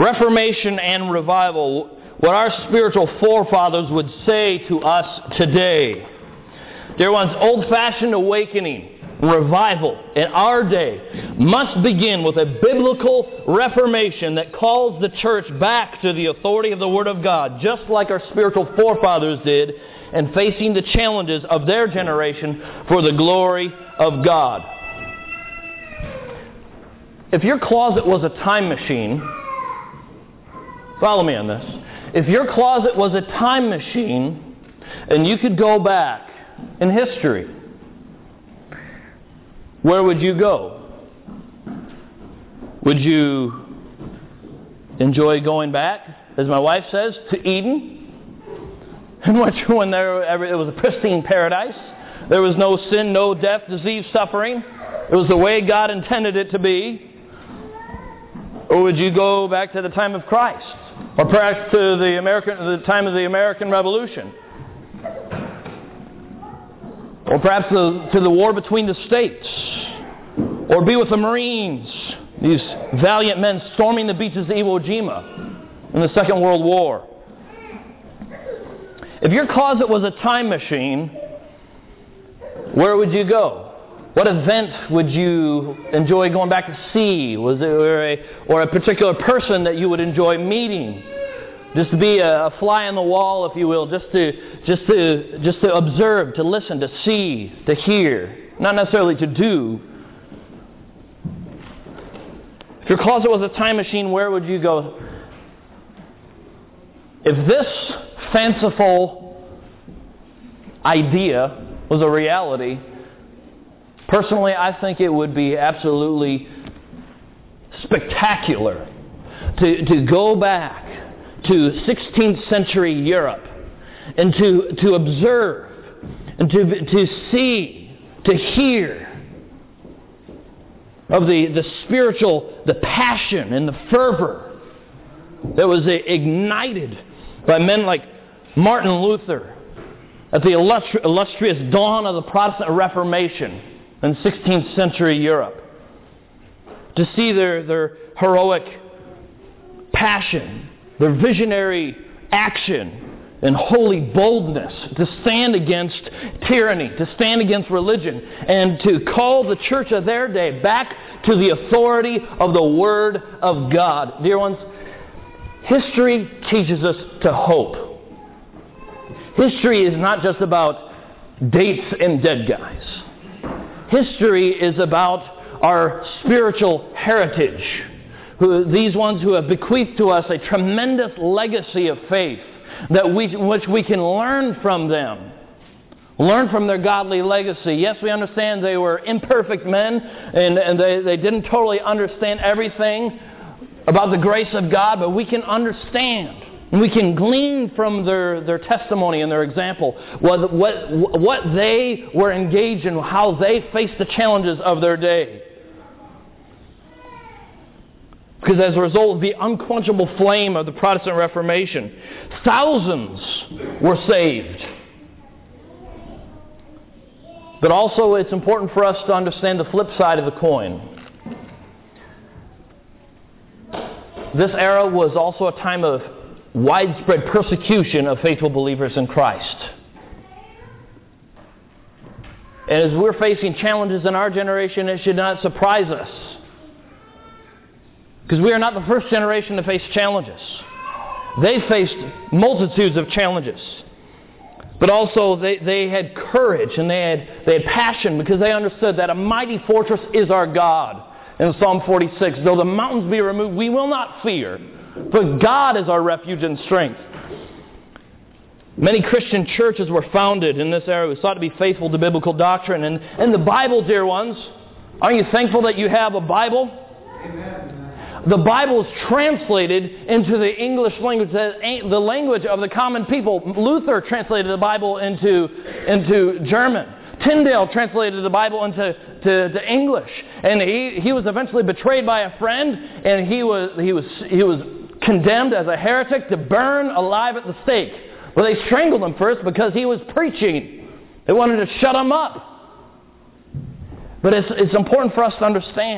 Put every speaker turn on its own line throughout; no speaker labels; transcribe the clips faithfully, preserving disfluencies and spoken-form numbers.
Reformation and revival, what our spiritual forefathers would say to us today. Dear ones, old-fashioned awakening, revival in our day must begin with a biblical reformation that calls the church back to the authority of the Word of God, just like our spiritual forefathers did, and facing the challenges of their generation for the glory of God. If your closet was a time machine, follow me on this. If your closet was a time machine and you could go back in history, where would you go? Would you enjoy going back, as my wife says, to Eden? In which when there it was a pristine paradise. There was no sin, no death, disease, suffering. It was the way God intended it to be. Or would you go back to the time of Christ? Or perhaps to the American, the time of the American Revolution? Or perhaps the, to the war between the states? Or be with the Marines, these valiant men storming the beaches of Iwo Jima in the Second World War? If your closet was a time machine, where would you go? What event would you enjoy going back to see? Was there a, or a particular person that you would enjoy meeting? Just to be a, a fly on the wall, if you will, just to just to just to observe, to listen, to see, to hear, not necessarily to do. If your closet was a time machine, where would you go? If this fanciful idea was a reality, personally, I think it would be absolutely spectacular to, to go back to sixteenth century Europe and to, to observe and to, to see, to hear of the, the spiritual, the passion and the fervor that was ignited by men like Martin Luther at the illustri- illustrious dawn of the Protestant Reformation in sixteenth century Europe. To see their, their heroic passion, their visionary action, and holy boldness to stand against tyranny, to stand against religion, and to call the church of their day back to the authority of the Word of God. Dear ones, history teaches us to hope. History is not just about dates and dead guys. History is about our spiritual heritage. Who, these ones who have bequeathed to us a tremendous legacy of faith that we, which we can learn from them. Learn from their godly legacy. Yes, we understand they were imperfect men and, and they, they didn't totally understand everything about the grace of God, but we can understand and we can glean from their, their testimony and their example what, what, what they were engaged in, how they faced the challenges of their day. Because as a result of the unquenchable flame of the Protestant Reformation, thousands were saved. But also it's important for us to understand the flip side of the coin. This era was also a time of widespread persecution of faithful believers in Christ. And as we're facing challenges in our generation, it should not surprise us. Because we are not the first generation to face challenges. They faced multitudes of challenges. But also they, they had courage and they had, they had passion because they understood that a mighty fortress is our God. In Psalm forty-six, though the mountains be removed, we will not fear. For God is our refuge and strength. Many Christian churches were founded in this era who sought to be faithful to biblical doctrine. And, and the Bible, dear ones, aren't you thankful that you have a Bible? Amen. The Bible is translated into the English language, the language of the common people. Luther translated the Bible into, into German. Tyndale translated the Bible into to, to English. And he, he was eventually betrayed by a friend, and he was, he, was, he was condemned as a heretic to burn alive at the stake. Well, they strangled him first because he was preaching. They wanted to shut him up. But it's, it's important for us to understand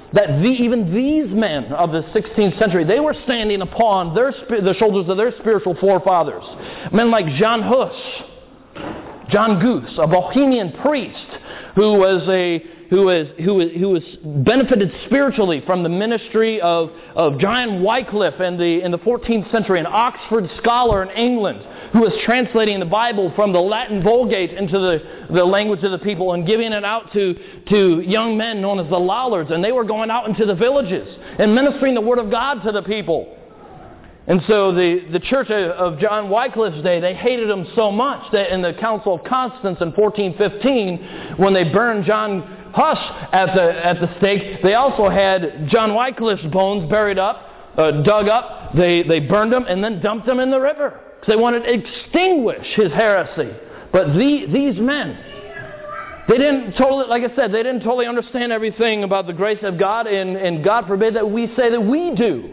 that the, even these men of the sixteenth century, they were standing upon their, the shoulders of their spiritual forefathers. Men like Jan Hus, John Goose, a Bohemian priest who was a who was who was who was benefited spiritually from the ministry of of John Wycliffe in the in the fourteenth century, an Oxford scholar in England, who was translating the Bible from the Latin Vulgate into the, the language of the people and giving it out to, to young men known as the Lollards. And they were going out into the villages and ministering the Word of God to the people. And so the, the church of John Wycliffe's day, they hated him so much that in the Council of Constance in fourteen fifteen, when they burned John Huss at the, at the stake, they also had John Wycliffe's bones buried up, uh, dug up. They, they burned them and then dumped them in the river. They wanted to extinguish his heresy. But the, these men, they didn't totally, like I said, they didn't totally understand everything about the grace of God, and, and God forbid that we say that we do.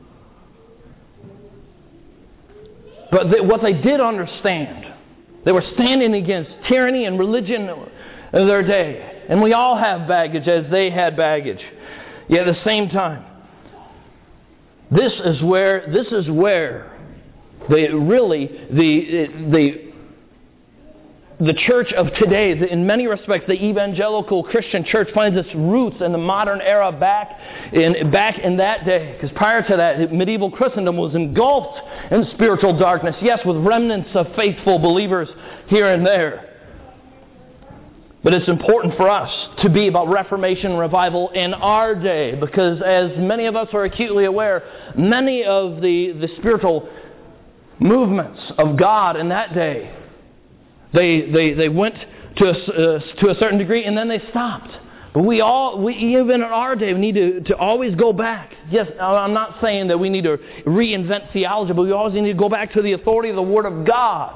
But they, what they did understand, they were standing against tyranny and religion of their day. And we all have baggage as they had baggage. Yet at the same time, this is where, this is where They really, the, the, the church of today, in many respects, the evangelical Christian church finds its roots in the modern era back in, back in that day. Because prior to that, medieval Christendom was engulfed in spiritual darkness. Yes, with remnants of faithful believers here and there. But it's important for us to be about Reformation and revival in our day. Because as many of us are acutely aware, many of the, the spiritual movements of God in that day, they they they went to a, uh, to a certain degree and then they stopped. But we all, we even in our day, we need to, to always go back. Yes, I'm not saying that we need to reinvent theology, but we always need to go back to the authority of the Word of God.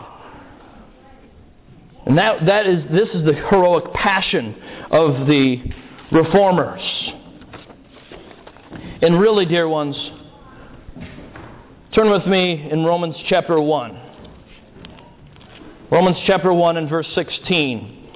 And that that is this is the heroic passion of the reformers. And really, dear ones, turn with me in Romans chapter one. Romans chapter one and verse sixteen.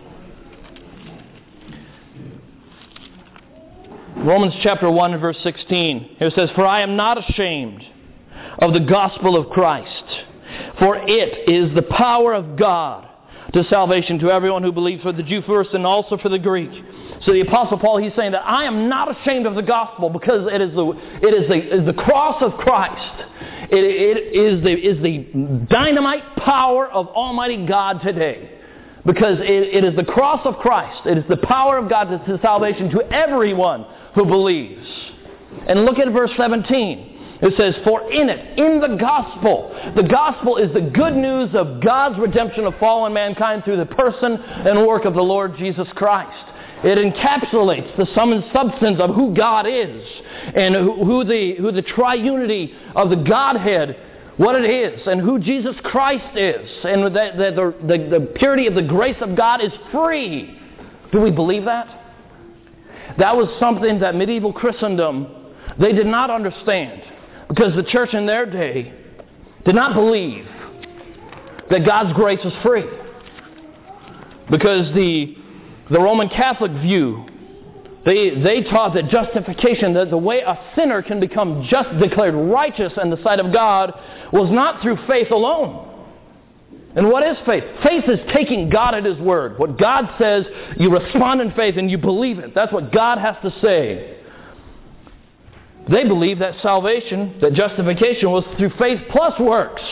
Romans chapter one and verse sixteen. Here it says, "For I am not ashamed of the gospel of Christ, for it is the power of God to salvation to everyone who believes, for the Jew first and also for the Greek." So the Apostle Paul, he's saying that I am not ashamed of the gospel because it is the, it is the, is the cross of Christ. It, it is, the, is the dynamite power of Almighty God today. Because it, it is the cross of Christ. It is the power of God to salvation to everyone who believes. And look at verse seventeen. It says, "For in it, in the gospel," the gospel is the good news of God's redemption of fallen mankind through the person and work of the Lord Jesus Christ. It encapsulates the sum and substance of who God is and who the, who the triunity of the Godhead, what it is, and who Jesus Christ is, and that, that the, the, the purity of the grace of God is free. Do we believe that? That was something that medieval Christendom, they did not understand. Because the church in their day did not believe that God's grace was free. Because the, the Roman Catholic view, they, they taught that justification, that the way a sinner can become just declared righteous in the sight of God, was not through faith alone. And what is faith? Faith is taking God at His word. What God says, you respond in faith and you believe it. That's what God has to say. They believe that salvation, that justification was through faith plus works.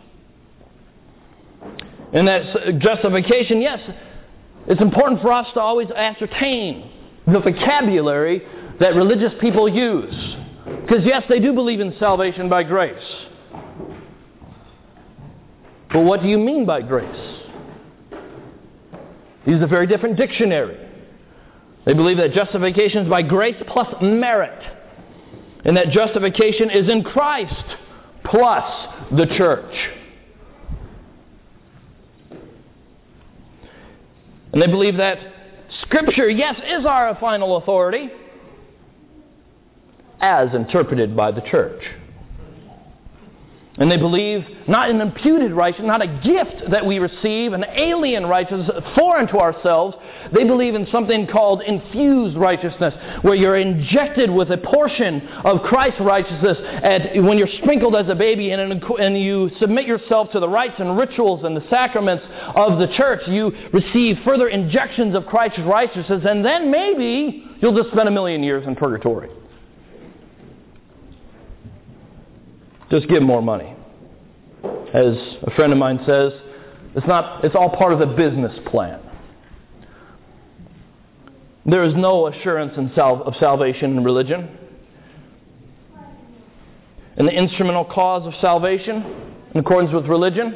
And that justification, yes, it's important for us to always ascertain the vocabulary that religious people use. Because yes, they do believe in salvation by grace. But what do you mean by grace? Use a very different dictionary. They believe that justification is by grace plus merit. And that justification is in Christ plus the church. And they believe that Scripture, yes, is our final authority as interpreted by the church. And they believe not in imputed righteousness, not a gift that we receive, an alien righteousness foreign to ourselves. They believe in something called infused righteousness, where you're injected with a portion of Christ's righteousness at, when you're sprinkled as a baby and, and you submit yourself to the rites and rituals and the sacraments of the church. You receive further injections of Christ's righteousness, and then maybe you'll just spend a million years in purgatory. Just give more money. As a friend of mine says, it's not. It's all part of the business plan. There is no assurance in sal- of salvation in religion. And the instrumental cause of salvation, in accordance with religion,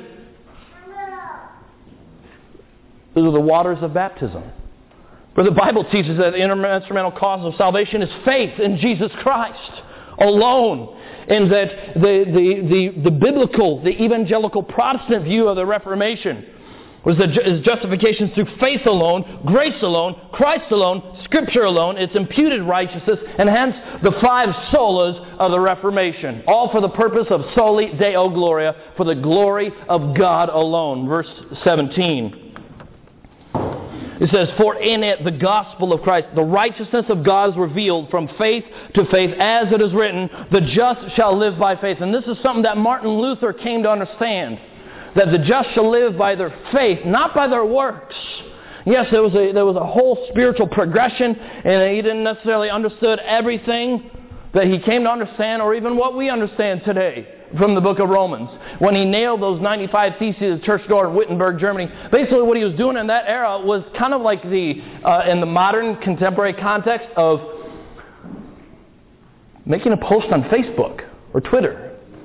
those are the waters of baptism. But the Bible teaches that the instrumental cause of salvation is faith in Jesus Christ alone. And that the, the, the, the biblical, the evangelical Protestant view of the Reformation was that is justification through faith alone, grace alone, Christ alone, Scripture alone, it's imputed righteousness, and hence the five solas of the Reformation. All for the purpose of soli Deo Gloria, for the glory of God alone. Verse seventeen. It says, for in it the gospel of Christ, the righteousness of God is revealed from faith to faith, as it is written, the just shall live by faith. And this is something that Martin Luther came to understand, that the just shall live by their faith, not by their works. Yes, there was a, there was a whole spiritual progression, and he didn't necessarily understood everything that he came to understand, or even what we understand today from the book of Romans. When he nailed those ninety-five theses at the church door in Wittenberg, Germany, basically what he was doing in that era was kind of like the, uh, in the modern contemporary context of making a post on Facebook or Twitter.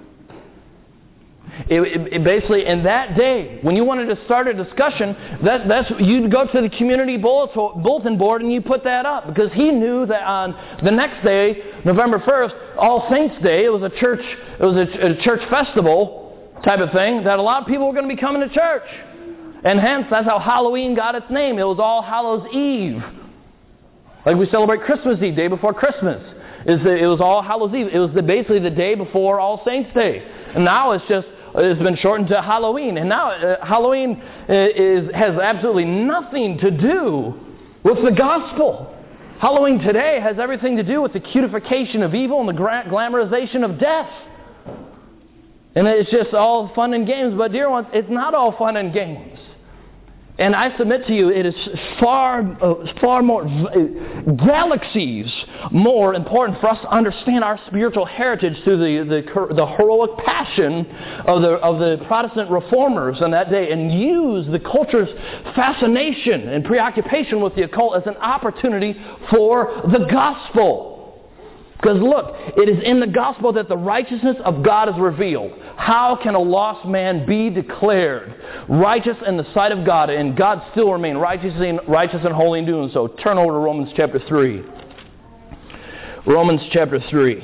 It, it, it basically, in that day, when you wanted to start a discussion, that, that's you'd go to the community bulletin board and you put that up, because he knew that on the next day, November first, All Saints Day, it was a church, it was a, a church festival type of thing, that a lot of people were going to be coming to church, and hence that's how Halloween got its name. It was All Hallows Eve, like we celebrate Christmas Eve, day before Christmas. Is the, it was All Hallows Eve. It was the, basically the day before All Saints Day, and now it's just. It's been shortened to Halloween. And now uh, Halloween is, has absolutely nothing to do with the gospel. Halloween today has everything to do with the cutification of evil and the gra- glamorization of death. And it's just all fun and games. But dear ones, it's not all fun and games. And I submit to you, it is far, uh, far more, uh, galaxies more important for us to understand our spiritual heritage through the, the, the heroic passion of the, of the Protestant reformers in that day, and use the culture's fascination and preoccupation with the occult as an opportunity for the gospel. Because look, it is in the gospel that the righteousness of God is revealed. How can a lost man be declared righteous in the sight of God, and God still remain righteous and, righteous and holy in doing so? Turn over to Romans chapter three. Romans chapter three.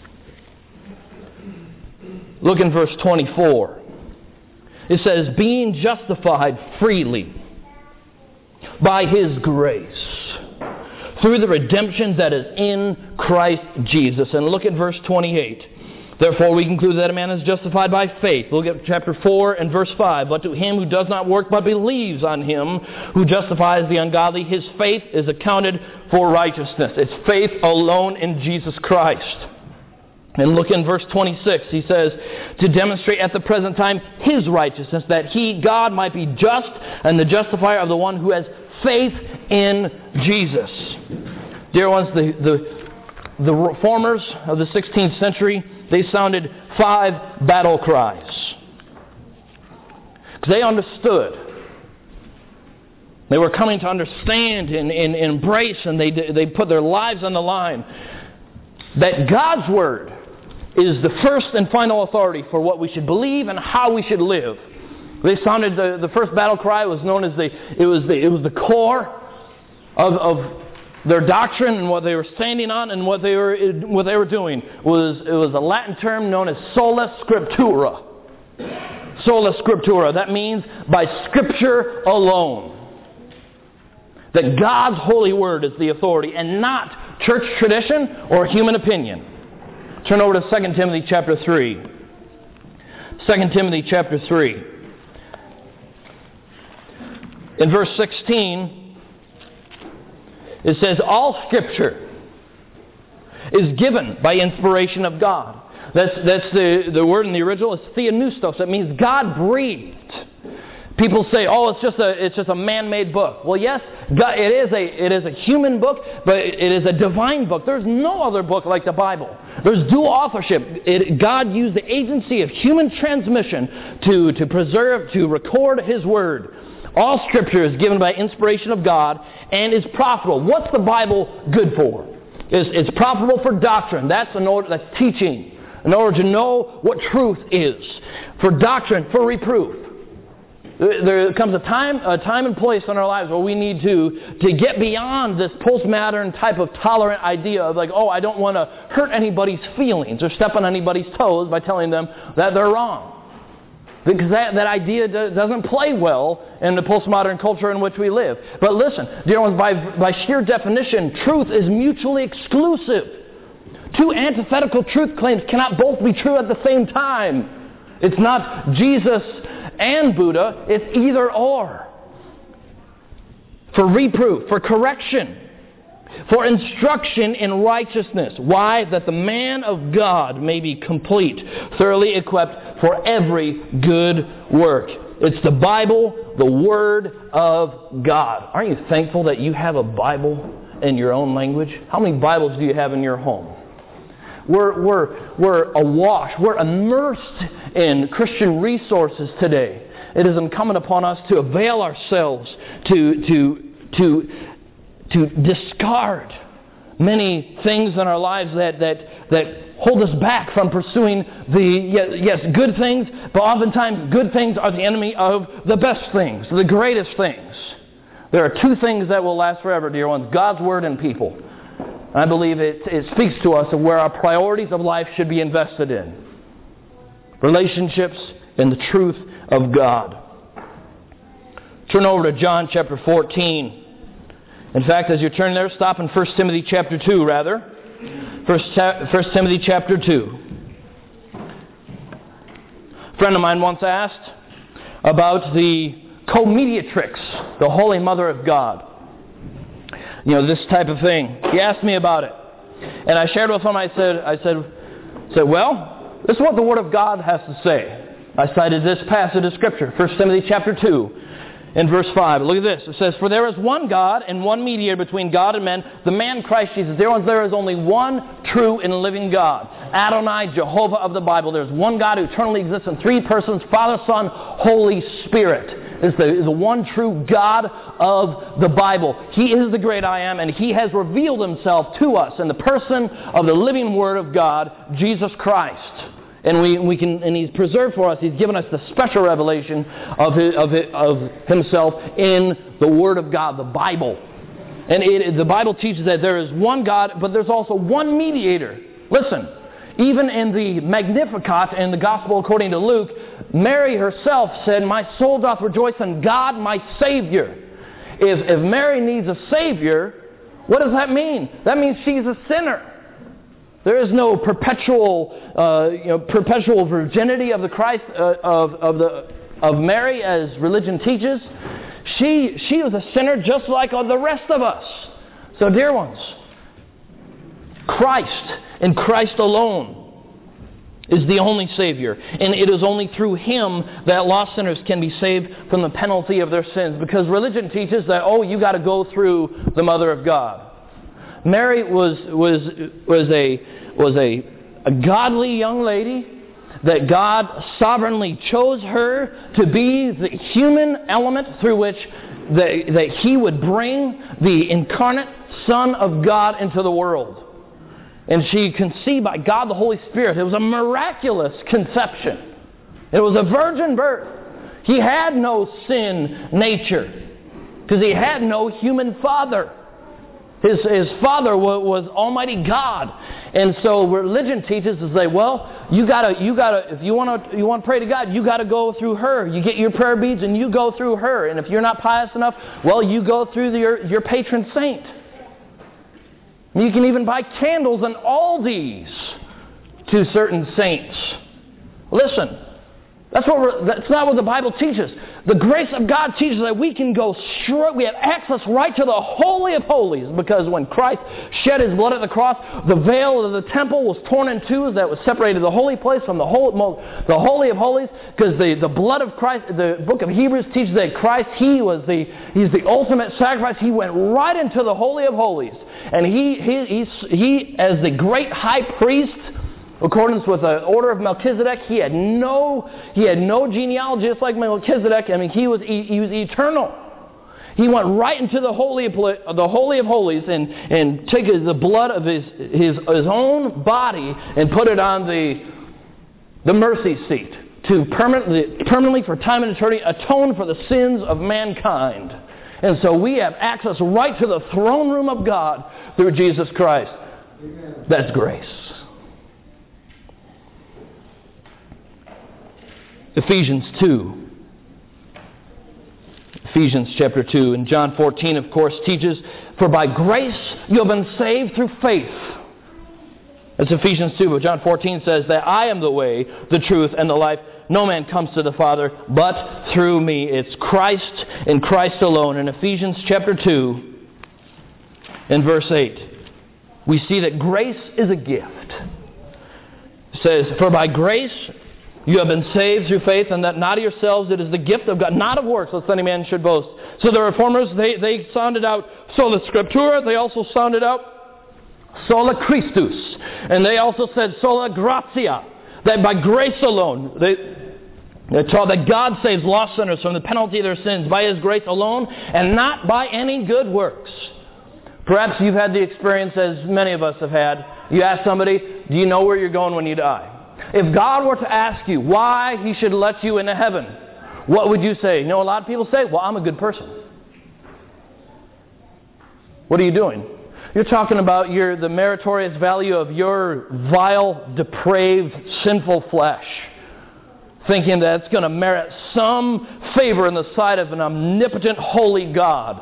Look in verse twenty-four. It says, being justified freely by His grace, through the redemption that is in Christ Jesus. And look at verse twenty-eight. Therefore we conclude that a man is justified by faith. Look at chapter four and verse five. But to him who does not work but believes on Him who justifies the ungodly, his faith is accounted for righteousness. It's faith alone in Jesus Christ. And look in verse twenty-six. He says, to demonstrate at the present time His righteousness, that He, God, might be just and the justifier of the one who has faith in Jesus. Dear ones, the, the, the reformers of the sixteenth century, they sounded five battle cries. Because they understood. They were coming to understand and, and, and embrace, and they, they put their lives on the line, that God's Word is the first and final authority for what we should believe and how we should live. They sounded, the, the first battle cry was known as the, it was the, it was the core of, of their doctrine and what they were standing on and what they were, what they were doing. Was, it was a Latin term known as sola scriptura. Sola scriptura. That means by Scripture alone. That God's holy word is the authority and not church tradition or human opinion. Turn over to Second Timothy chapter three. Second Timothy chapter three. In verse sixteen, it says, all Scripture is given by inspiration of God. That's, that's the, the word in the original. It's theopneustos. That means God breathed. People say, oh, it's just a it's just a man-made book. Well, yes, God, it is a it is a human book, but it is a divine book. There's no other book like the Bible. There's dual authorship. It, God used the agency of human transmission to, to preserve, to record His Word. All Scripture is given by inspiration of God and is profitable. What's the Bible good for? It's, it's profitable for doctrine. That's in order, that's teaching. In order to know what truth is. For doctrine, for reproof. There comes a time, a time and place in our lives where we need to, to get beyond this postmodern type of tolerant idea of like, oh, I don't want to hurt anybody's feelings or step on anybody's toes by telling them that they're wrong. Because that, that idea doesn't play well in the postmodern culture in which we live. But listen, dear ones, by, by sheer definition, truth is mutually exclusive. Two antithetical truth claims cannot both be true at the same time. It's not Jesus and Buddha, it's either or. For reproof, for correction, for instruction in righteousness. Why? That the man of God may be complete, thoroughly equipped for every good work. It's the Bible, the Word of God. Aren't you thankful that you have a Bible in your own language? How many Bibles do you have in your home? We're, we're, we're awash, we're immersed in Christian resources today. It is incumbent upon us to avail ourselves, to, to, to, to discard many things in our lives that, that, that hold us back from pursuing the, yes, good things, but oftentimes good things are the enemy of the best things, the greatest things. There are two things that will last forever, dear ones, God's Word and people. I believe it, it speaks to us of where our priorities of life should be invested in. Relationships and the truth of God. Turn over to John chapter fourteen. In fact, as you turn there, stop in First Timothy chapter two, rather. First, First Timothy chapter two. A friend of mine once asked about the co-mediatrix, the Holy Mother of God. You know, this type of thing. He asked me about it. And I shared with him, I said, I said, said, well, this is what the Word of God has to say. I cited this passage of Scripture, First Timothy chapter two, in verse five. Look at this. It says, for there is one God and one mediator between God and men, the man Christ Jesus. There, there is only one true and living God. Adonai, Jehovah of the Bible. There is one God who eternally exists in three persons, Father, Son, Holy Spirit. Is the, is the one true God of the Bible. He is the great I am, and He has revealed Himself to us in the person of the living Word of God, Jesus Christ. And we, we can, and He's preserved for us. He's given us the special revelation of, his, of, his, of Himself in the Word of God, the Bible. And it, the Bible teaches that there is one God, but there's also one mediator. Listen, even in the Magnificat in the Gospel according to Luke, Mary herself said, my soul doth rejoice in God my Savior. If, if Mary needs a Savior, what does that mean? That means she's a sinner. There is no perpetual, uh, you know, perpetual virginity of the Christ uh, of of the of Mary, as religion teaches. She she was a sinner just like the rest of us. So, dear ones, Christ and Christ alone is the only Savior. And it is only through Him that lost sinners can be saved from the penalty of their sins. Because religion teaches that, oh, you got to go through the Mother of God. Mary was was was a was a, a godly young lady that God sovereignly chose her to be the human element through which the, that He would bring the incarnate Son of God into the world. And she conceived by God the Holy Spirit. It was a miraculous conception. It was a virgin birth. He had no sin nature because He had no human father. His, his father was, was Almighty God. And so religion teaches us that, well, you gotta, you gotta, if you want to, you want to pray to God, you got to go through her. You get your prayer beads and you go through her. And if you're not pious enough, well, you go through the, your, your patron saint. You can even buy candles and Aldi's to certain saints. Listen, That's what we're, that's not what the Bible teaches. The grace of God teaches that we can go straight, we have access right to the Holy of Holies, because when Christ shed His blood at the cross, the veil of the temple was torn in two that was separated the holy place from the holy, the Holy of Holies, because the, the blood of Christ, the book of Hebrews teaches that Christ, He was the, He's the ultimate sacrifice. He went right into the Holy of Holies. And He, he, he, he as the great high priest, in accordance with the order of Melchizedek, he had no he had no genealogy, just like Melchizedek. I mean, he was he was eternal. He went right into the holy of, the holy of holies and and took the blood of his his his own body and put it on the the mercy seat to permanently permanently for time and eternity atone for the sins of mankind. And so we have access right to the throne room of God through Jesus Christ. Amen. That's grace. Ephesians two. Ephesians chapter two. And John fourteen, of course, teaches, for by grace you have been saved through faith. That's Ephesians two. But John fourteen says that I am the way, the truth, and the life. No man comes to the Father but through me. It's Christ and Christ alone. In Ephesians chapter two, in verse eight, we see that grace is a gift. It says, for by grace you have been saved through faith, and that not of yourselves, it is the gift of God, not of works, lest any man should boast. So the Reformers, they, they sounded out sola scriptura, they also sounded out sola Christus, and they also said sola gratia, that by grace alone, they, they taught that God saves lost sinners from the penalty of their sins by His grace alone, and not by any good works. Perhaps you've had the experience, as many of us have had. You ask somebody, do you know where you're going when you die? If God were to ask you why He should let you into heaven, what would you say? You know, a lot of people say, well, I'm a good person. What are you doing? You're talking about your, the meritorious value of your vile, depraved, sinful flesh, thinking that it's going to merit some favor in the sight of an omnipotent, holy God.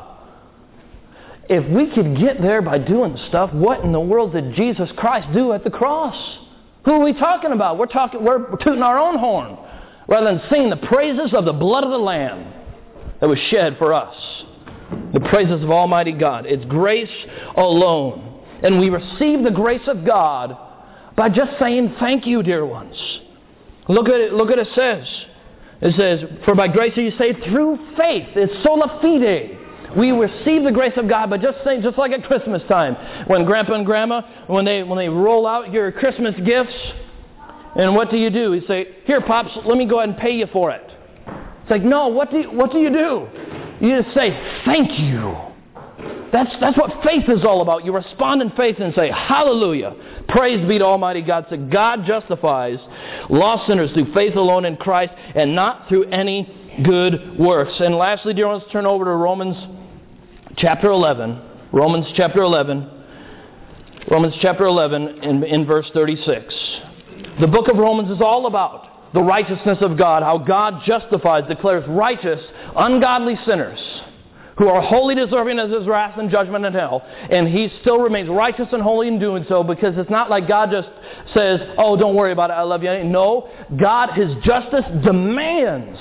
If we could get there by doing stuff, what in the world did Jesus Christ do at the cross? Who are we talking about? We're talking. We're tooting our own horn rather than singing the praises of the blood of the Lamb that was shed for us. The praises of Almighty God. It's grace alone. And we receive the grace of God by just saying thank you, dear ones. Look at it. Look at it says. It says, for by grace are you saved through faith. It's sola fide. We receive the grace of God by just saying, just like at Christmas time, when Grandpa and Grandma, when they when they roll out your Christmas gifts, and what do you do? You say, here, Pops, let me go ahead and pay you for it. It's like, no, what do you, what do you do? You just say, thank you. That's, that's what faith is all about. You respond in faith and say, hallelujah. Praise be to Almighty God. So God justifies lost sinners through faith alone in Christ and not through any good works. And lastly, dear ones, turn over to Romans chapter eleven. Romans chapter eleven. Romans chapter eleven in, in verse thirty-six. The book of Romans is all about the righteousness of God, how God justifies, declares righteous, ungodly sinners who are wholly deserving of His wrath and judgment in hell. And He still remains righteous and holy in doing so, because it's not like God just says, oh, don't worry about it, I love you. No, God, His justice demands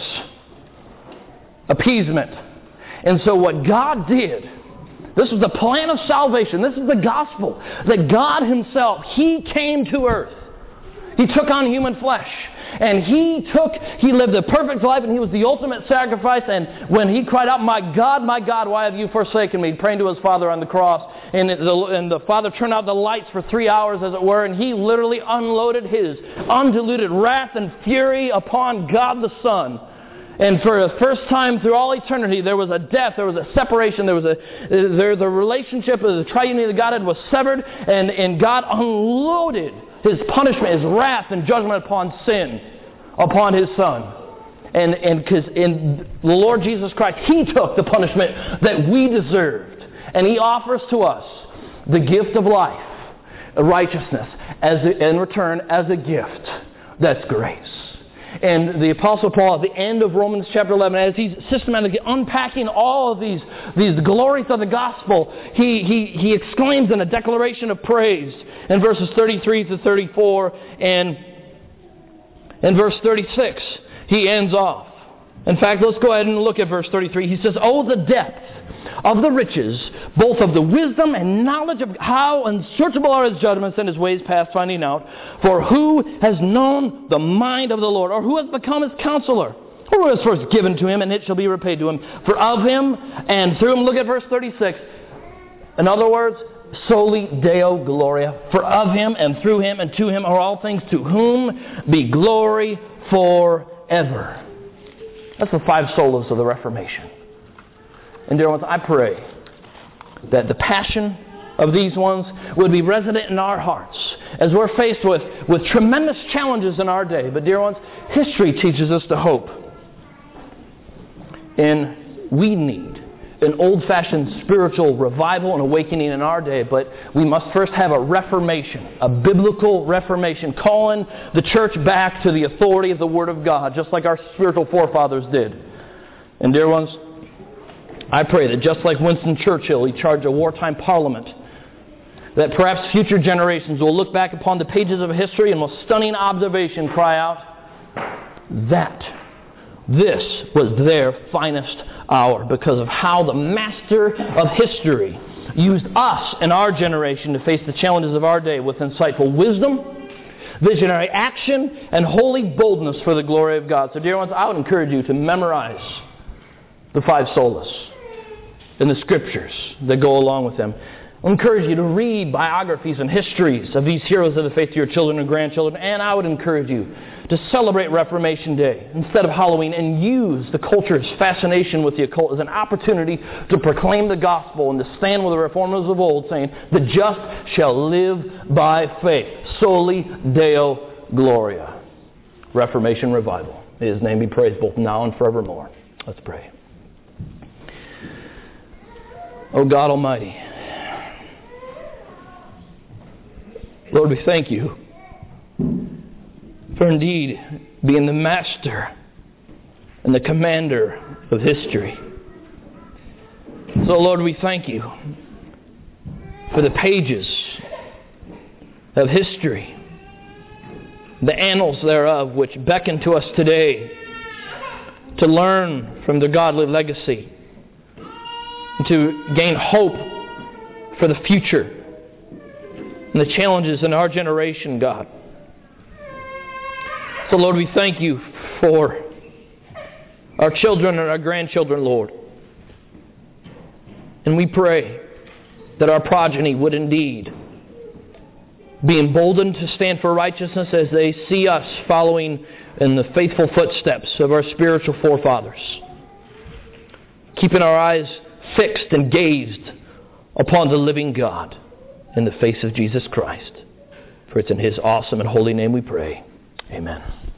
appeasement. And so what God did, this is the plan of salvation. This is the gospel. That God Himself, He came to earth. He took on human flesh. And He took, He lived a perfect life, and He was the ultimate sacrifice. And when He cried out, my God, my God, why have you forsaken me? Praying to His Father on the cross. And the, and the Father turned out the lights for three hours, as it were. And He literally unloaded His undiluted wrath and fury upon God the Son. And for the first time through all eternity, there was a death, there was a separation, there was a there, the relationship of the triunity of Godhead was severed, and, and God unloaded His punishment, His wrath and judgment upon sin, upon His Son. And and because in the Lord Jesus Christ, He took the punishment that we deserved. And He offers to us the gift of life, righteousness, as a, in return as a gift. That's grace. And the Apostle Paul, at the end of Romans chapter eleven, as he's systematically unpacking all of these, these glories of the gospel, he, he, he exclaims in a declaration of praise in verses thirty-three to thirty-four and in verse thirty-six. he ends off. In fact, let's go ahead and look at verse thirty-three. He says, "Oh, the depth of the riches, both of the wisdom and knowledge of how unsearchable are His judgments and His ways past finding out. For who has known the mind of the Lord, or who has become His counselor? Or who has first given to Him, and it shall be repaid to Him? For of Him and through Him," look at verse thirty-six. In other words, soli Deo Gloria. For of Him and through Him and to Him are all things, to whom be glory forever. That's the five solas of the Reformation. And dear ones, I pray that the passion of these ones would be resident in our hearts as we're faced with, with tremendous challenges in our day. But dear ones, history teaches us to hope. And we need an old-fashioned spiritual revival and awakening in our day, but we must first have a reformation, a biblical reformation, calling the church back to the authority of the Word of God, just like our spiritual forefathers did. And dear ones, I pray that just like Winston Churchill, he charged a wartime parliament, that perhaps future generations will look back upon the pages of history and with stunning observation cry out, that this was their finest hour, because of how the master of history used us in our generation to face the challenges of our day with insightful wisdom, visionary action, and holy boldness for the glory of God. So dear ones, I would encourage you to memorize the five solas and the scriptures that go along with them. I encourage you to read biographies and histories of these heroes of the faith to your children and grandchildren. And I would encourage you to celebrate Reformation Day instead of Halloween, and use the culture's fascination with the occult as an opportunity to proclaim the gospel and to stand with the reformers of old, saying, "The just shall live by faith." Soli Deo Gloria. Reformation Revival. May His name be praised both now and forevermore. Let's pray. O God Almighty, Lord, we thank You for indeed being the master and the commander of history. So, Lord, we thank You for the pages of history, the annals thereof, which beckon to us today to learn from their godly legacy, and to gain hope for the future and the challenges in our generation, God. So, Lord, we thank You for our children and our grandchildren, Lord. And we pray that our progeny would indeed be emboldened to stand for righteousness as they see us following in the faithful footsteps of our spiritual forefathers, keeping our eyes fixed and gazed upon the living God in the face of Jesus Christ. For it's in His awesome and holy name we pray. Amen.